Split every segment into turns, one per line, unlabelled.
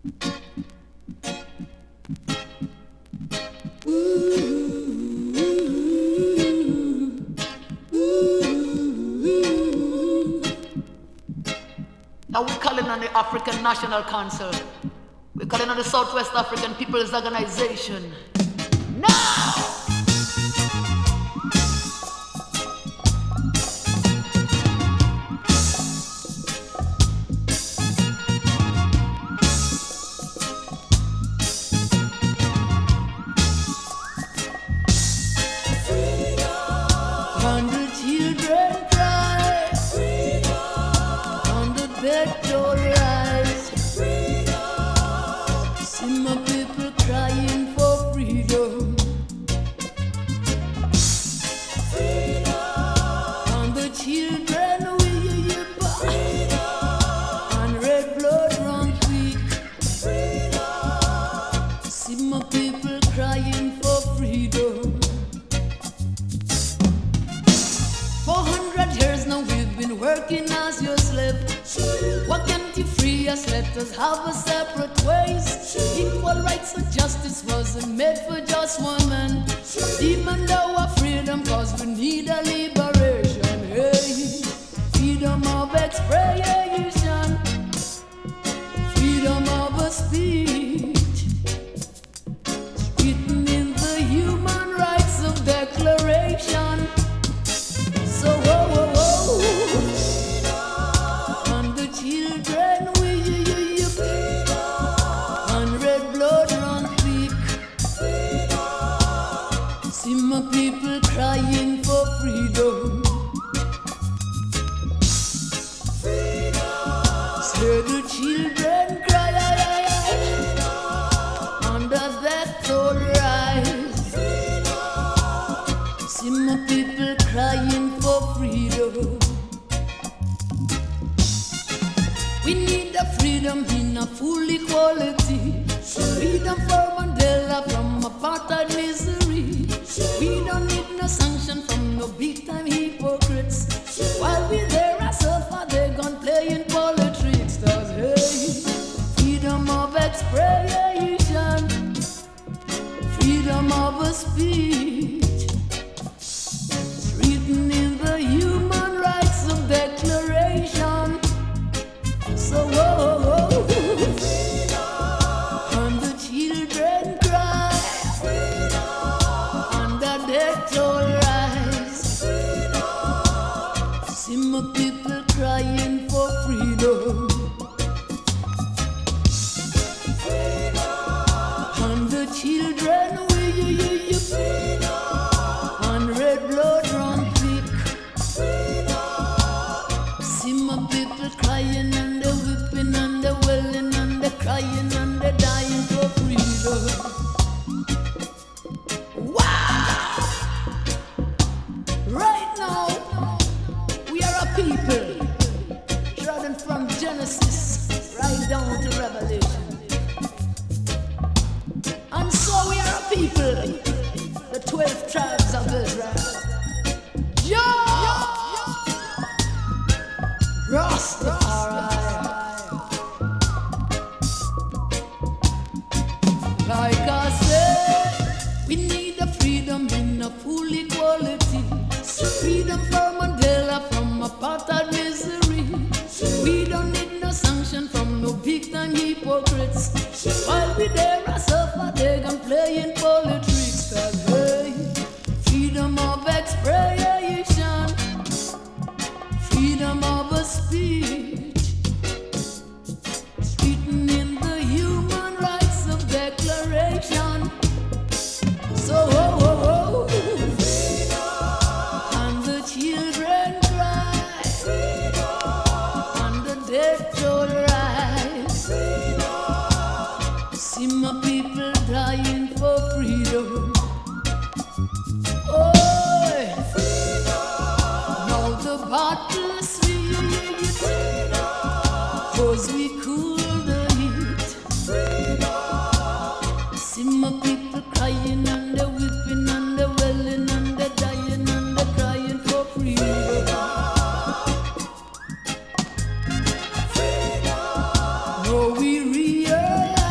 Now we're calling on the African National Council. We're calling on the Southwest African People's Organization. Now!
Oh, we realize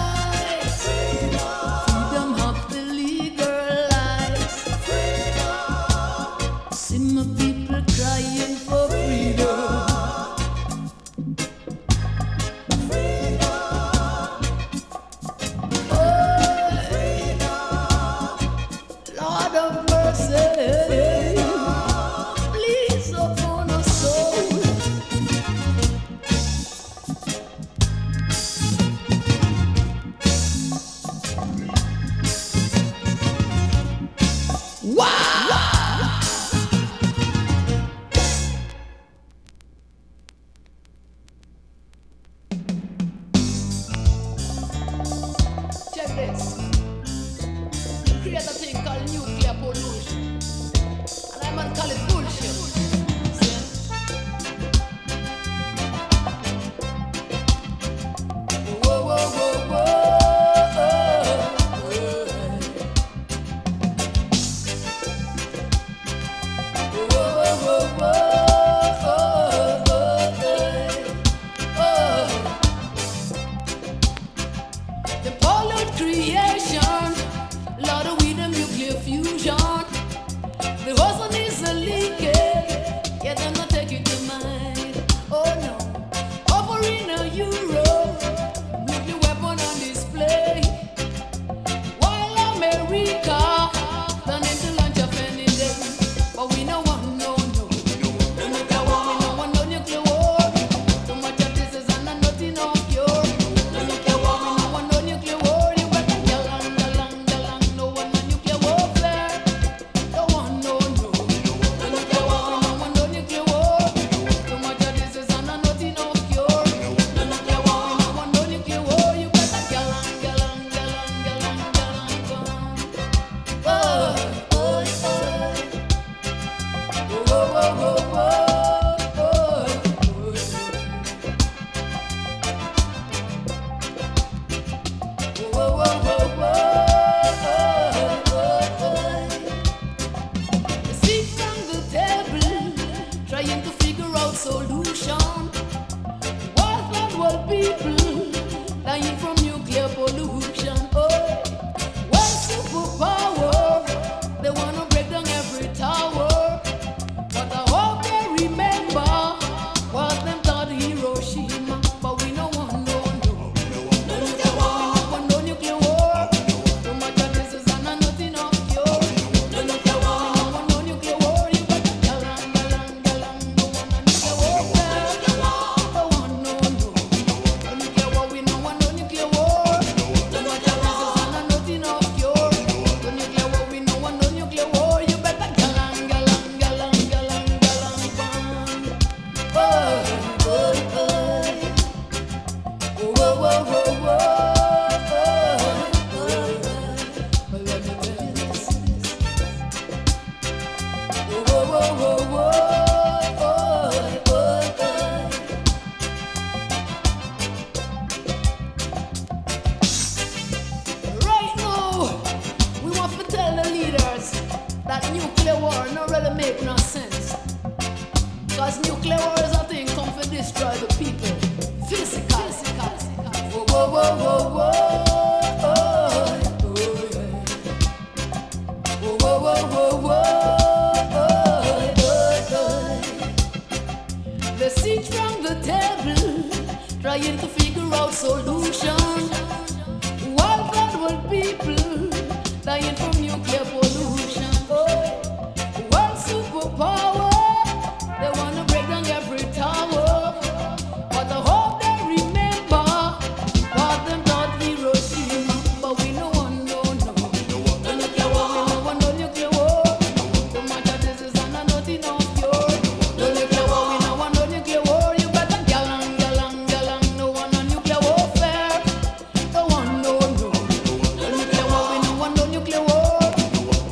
world people dying from nuclear pollution. Oh, one superpower, they wanna break down every tower. But I hope they remember what them taught Hiroshima. But we no want no nuclear war. We no want no nuclear war. No matter this is nothing of cure. No nuclear war. We no want no nuclear war. You better galang, no want no nuclear war. Don't want no nuclear war. We no want no nuclear war. No matter this is nothing of cure. No nuclear war. We no want no nuclear war. You better galang, bang. Oh, oh, oh. Whoa, whoa, whoa, whoa. But let me tell you this. Whoa, whoa, whoa, whoa. Right now, we want to tell the leaders that nuclear war no really make no sense. Cause nuclear war is a thing come to destroy the people physically. Whoa, whoa, whoa, whoa, whoa. Oh, yeah. Whoa, whoa, whoa, whoa, whoa. They sit from the table trying to figure out solution. While third world people dying from nuclear pollution. Oh, one superpower, they wanna break down every tower. But I hope they remember what them taught Hiroshima. But we no want no nuclear war. We no want no nuclear war. No matter this is nothing of cure. No nuclear war. We no want no nuclear war. You better galang. No want no nuclear warfare. Don't want no nuclear war. We no want no nuclear war.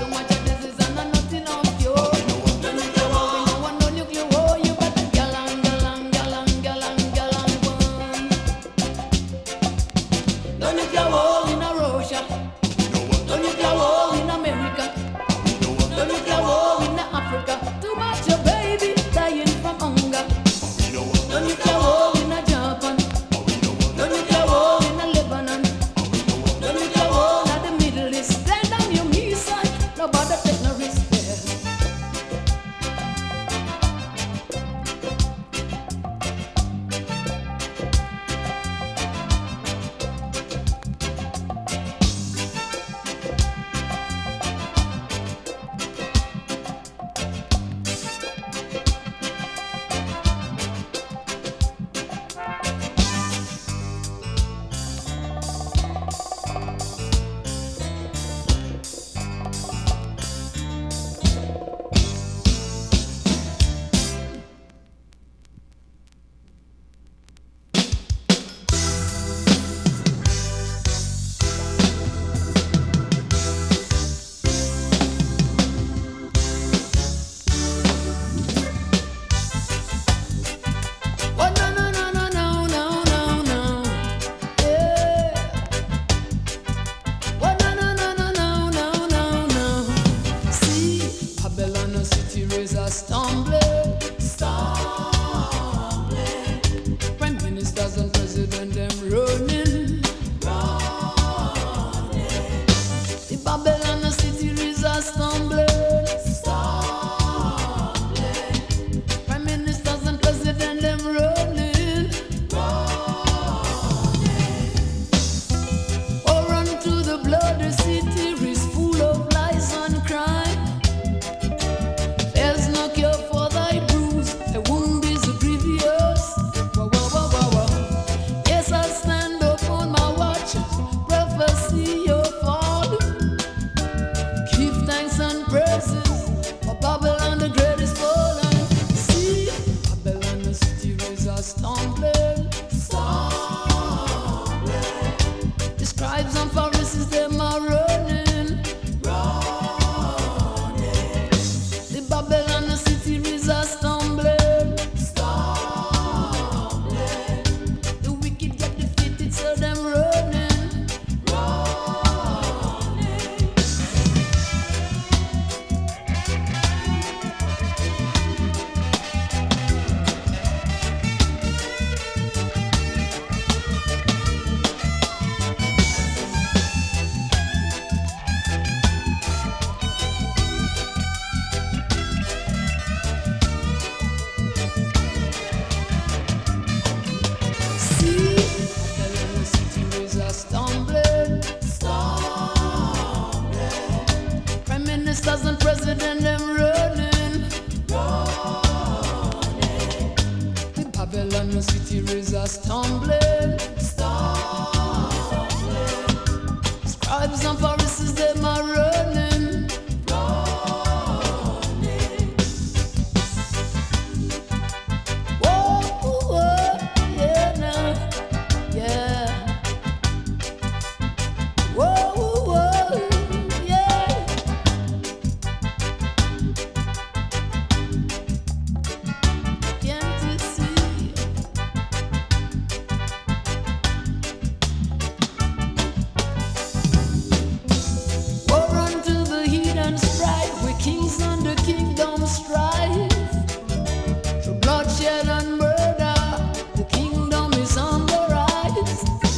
a stumbling, scribes and Pharisees, them are running. Whoa, whoa, yeah, now, yeah. Whoa, whoa, yeah. Can't you see? War unto the heathen strife, with kings and the kingdom strife. Through bloodshed and murder, the kingdom is on the rise.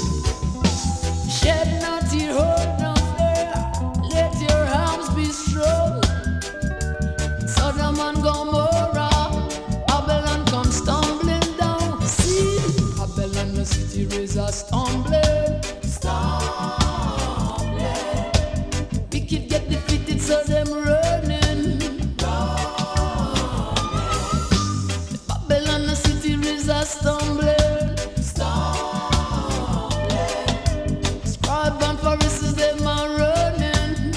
Shed not your heart, no fear, let your arms be strong. Sodom and Gomorrah, Babylon come stumbling down. See, Babylon the city is a stumbling, wicked get defeated, so them running. Babylon the city is a stumbling, scribe and Pharisees, them are running.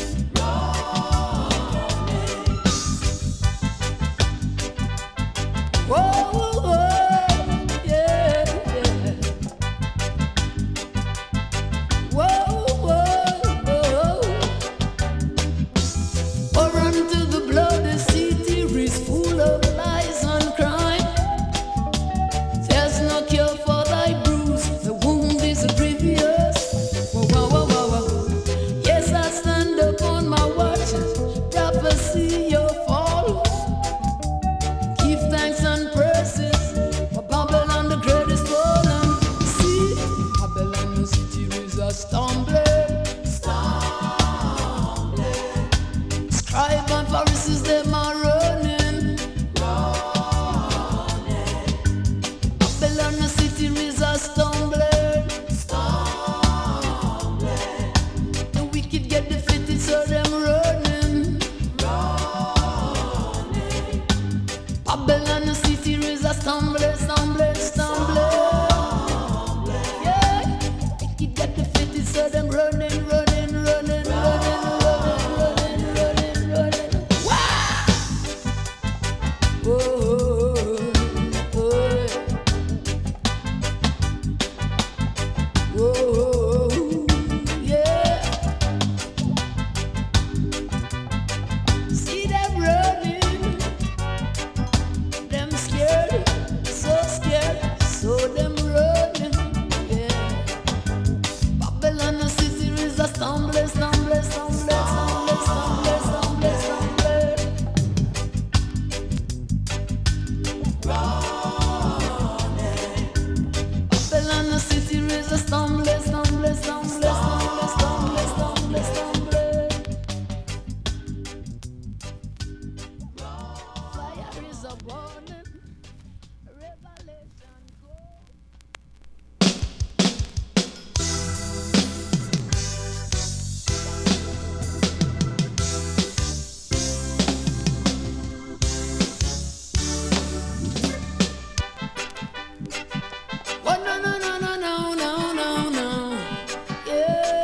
Whoa, whoa, whoa, yeah, yeah. Whoa, whoa, whoa. Or unto the bloody city is full of lies and crime. There's no cure for thy bruise, the wound is grievous. Whoa, whoa, whoa, whoa, whoa. Yes, I stand upon my watches, prophecy your fall. Give thanks and praises for Babylon the great is fallen. See, Babylon the city is a stumbling, scribe and Pharisees, them are running. Babylon the city is a stumbling, the wicked get defeated, so them running. Babylon the city is a stumbling, stumbling, stumbling. Yeah, wicked get defeated, so them running, running, running, running, running, running, running, running. Wow! Oh, oh, oh, oh, yeah. See them running, them scared, so them running, yeah. Babylon the city is a stumbling, stumbling, stumbling, stumbling, stumbling, stumbling, stumbling. Babylon the city is a stumbling, stumbling, stumbling, stumbling, stumbling, stumbling, stumbling. Fire is a burning, revelation goes. Oh, no, no, no, no, no, no, no, no. Yeah.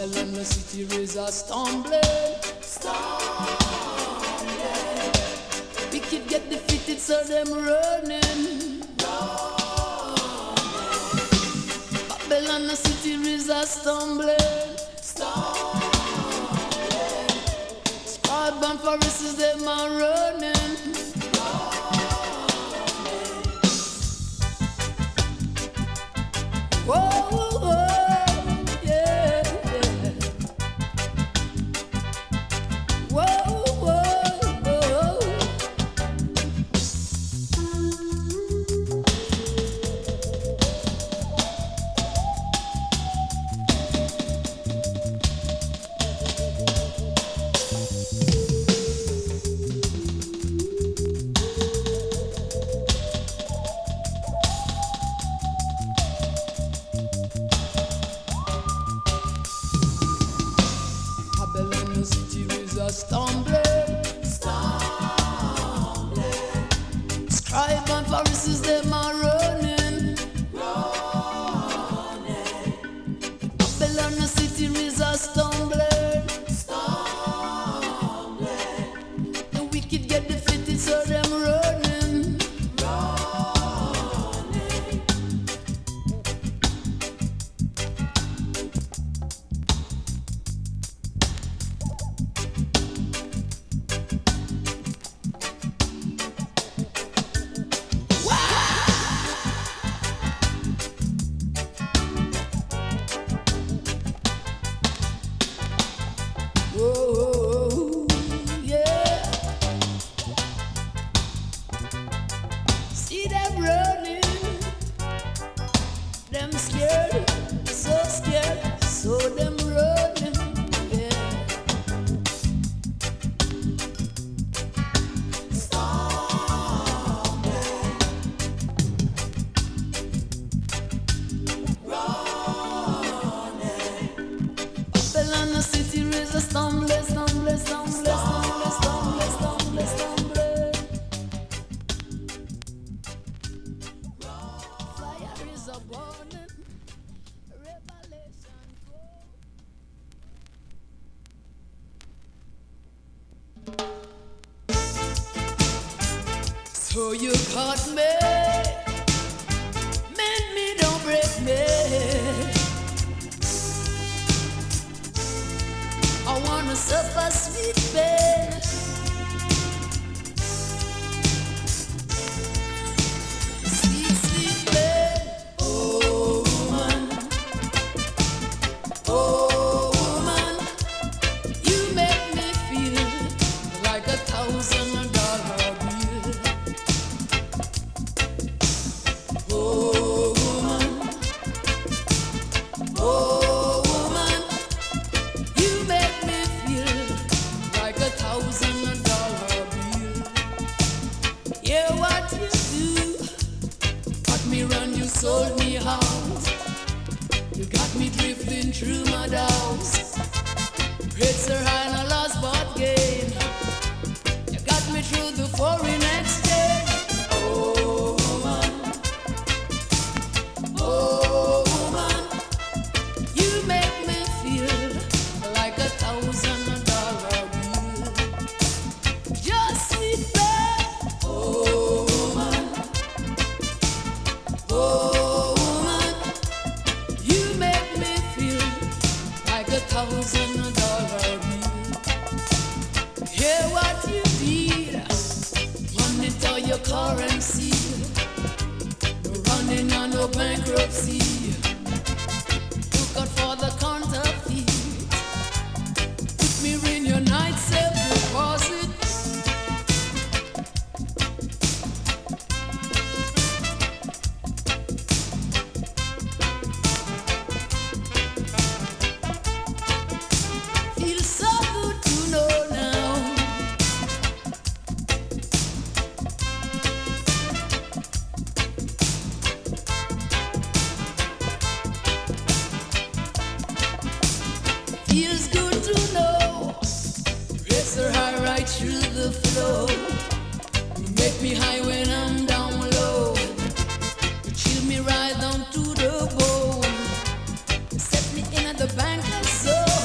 Babylon the city is a stumbling. Wicked get defeated, so them running. Babylon the city is a stumbling. Scribe and Pharisees, them are running. Whoa, yeah, yeah. Whoa. Babylon the city is a stumbling. Scribe and Pharisees, them are running. Babylon the city is a stumbling. The wicked get defeated, so them running. Whoa, yeah. See them running, them scared, so them running, yeah. Babylon the city is a stumbling. Fire is a burning, revelation so you caught me, mend me, don't break me. I wanna suffer sweet pain. Sweet pain. Oh woman, you make me feel like $1,000 bill. Oh woman, you make me feel like $1,000 bill. Yeah, what you do? Got me run, you sold me out. You got me drifting through my doubts. Rates are high and I lost but gain. You got me through the foreign exchange. Oh woman, you make me feel like $1,000 bill. Just sweet babe. Oh woman, you make me feel like $1,000 bill. Hear what you did, monitor your currency. No running on no bankruptcy. Look out for the counterfeit. Put me in your night safe deposit. Feels so good to know now. Feels good to know. Rates are high right through the flow. You make me high when I'm down low. You chill me right down to the bone. You set me in at the bank of soul.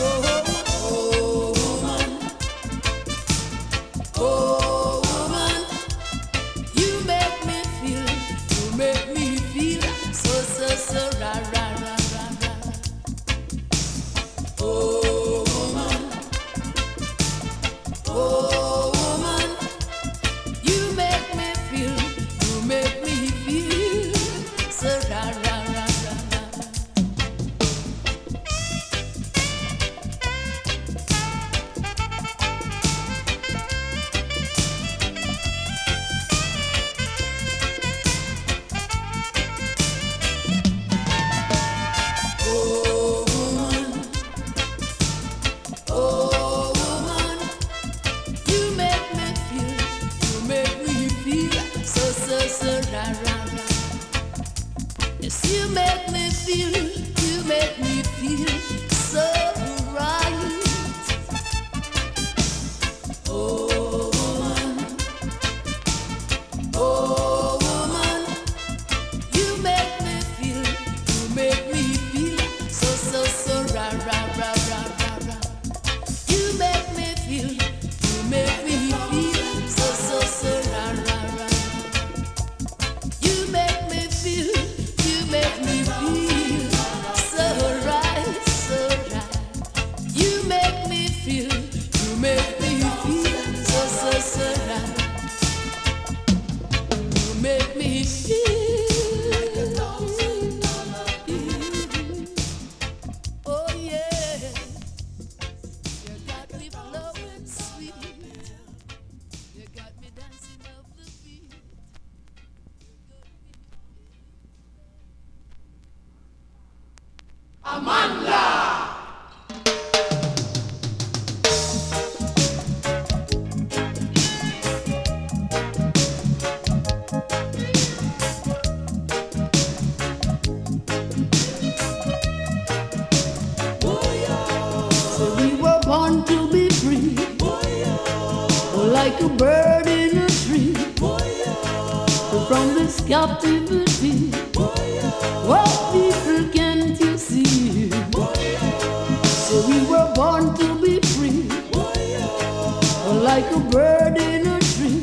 captivity. What people can't you see? So we were born to be free, like a bird in a tree.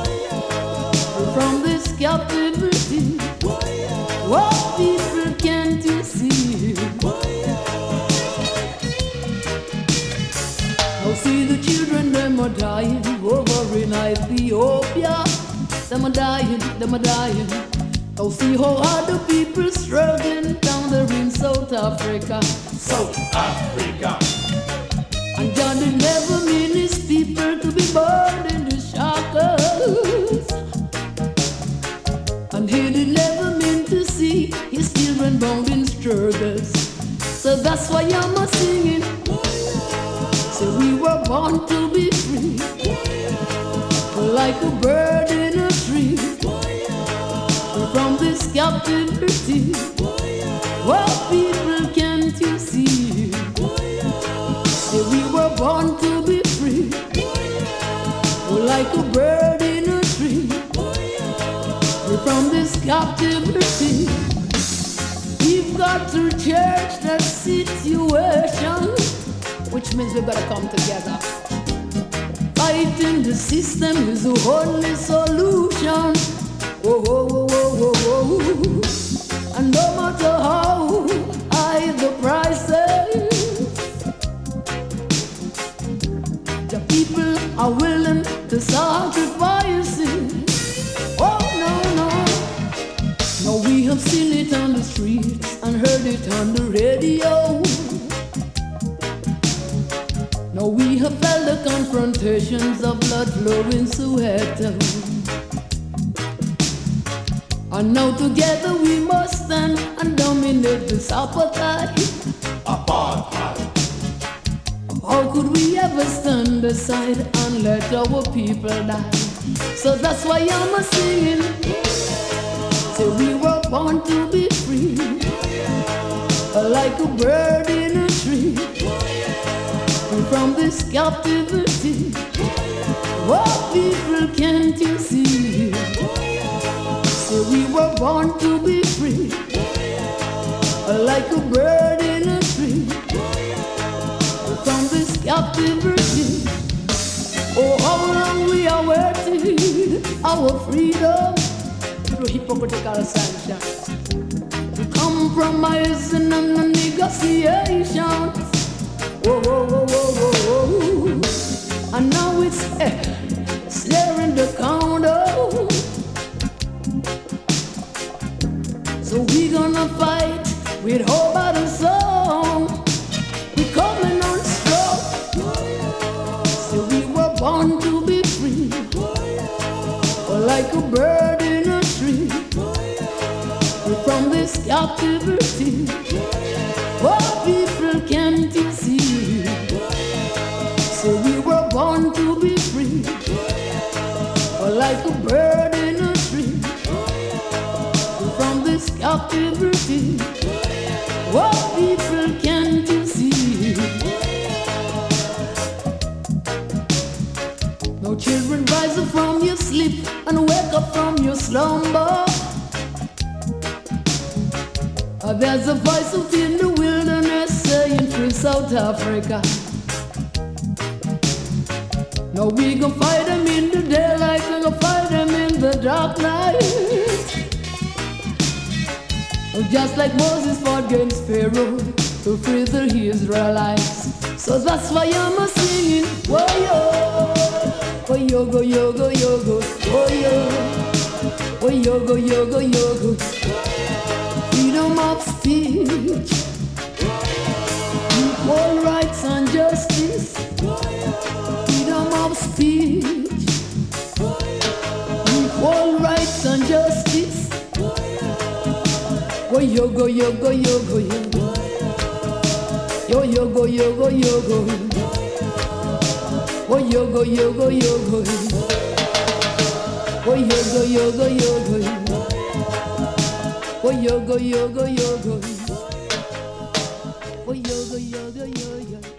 From this captivity, what people can't you see? Now see the children, them are dying over in Ethiopia. Them are dying, them are dying. Now see how hard the people struggling down there in South Africa.
South Africa.
And God did never mean his people to be born in the shackles. And he did never mean to see his children bound in struggles. So that's why I'm a singing. So we were born to be free, like a bird in a tree. From this captivity, what people can't you see? Say we were born to be free, like a bird in a tree. From this captivity, we've got to change that situation, which means we've got to come together. Fighting the system is the only solution. Whoa, whoa, whoa, whoa, whoa, whoa. And no matter how high the prices, the people are willing to sacrifice it. Oh, no, no. No, we have seen it on the streets and heard it on the radio. No, we have felt the confrontations of blood flowing Soweto. And now together we must stand and dominate this apartheid.
Apartheid.
How could we ever stand aside and let our people die? So that's why I'm a singing. Say we were born to be free, like a bird in a tree. From this captivity, what people can't you see? So we were born to be free, like a bird in a tree. From this captivity, oh, how long we are waiting our freedom through hypocritical sanctions, to compromising and negotiations. Whoa, whoa, whoa, whoa, whoa, whoa. And now it's snaring the counter. So we gonna fight with hope and song. We coming on strong. So we were born to be free, like a bird in a tree. From this captivity, what people can't you see? So we were born to be free, like a bird in a tree. From this captivity, what people can't you see? No, children, rise up from your sleep and wake up from your slumber. There's a voice out in the wilderness saying free South Africa. Now we gon' fight them in the daylight, we gon' fight them in the dark night. Just like Moses fought against Pharaoh to free the Israelites. So that's why I'm a singing. Whoa, yo, oh, yogo, yogo, yogo, oh, yo, oh, yogo, yogo, yogo. Freedom of speech, equal rights and justice. Freedom of speech, equal rights and justice. Oh, yogo, yogo, yogo, yogo. Yo, yogo, yogo, yogo. Oh, yogo, yogo, yogo. Oh, yogo, yogo, yogo. Oh, yogo, yogo, yogo. Oh, yogo, yogo, yogo.